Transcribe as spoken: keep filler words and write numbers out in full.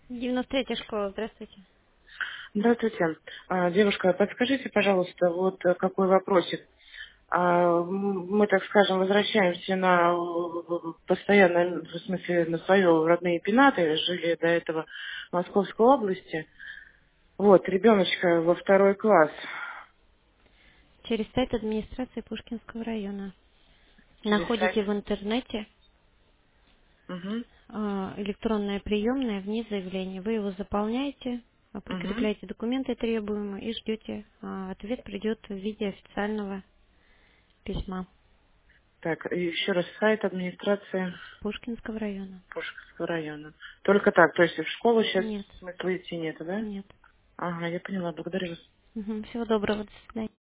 девяносто третья школа, здравствуйте. Здравствуйте. А, Девушка, подскажите, пожалуйста, вот э, какой вопросик. А, м, Мы, так скажем, возвращаемся на э, постоянно, в смысле, на свои родные пенаты, жили до этого в Московской области. Вот, ребеночка во второй класс. Через сайт администрации Пушкинского района. Через сайт. Находите в интернете Угу. а, электронное приемное, вниз заявление. Вы его заполняете, а, Угу. прикрепляете документы требуемые и ждете. а, Ответ придет в виде официального письма Так, и еще раз сайт администрации Пушкинского района. Пушкинского района. Только так, то есть в школу сейчас Нет, смысла идти нет, да? нет. Ага, я поняла, благодарю вас. Мгм. Всего доброго, до свидания.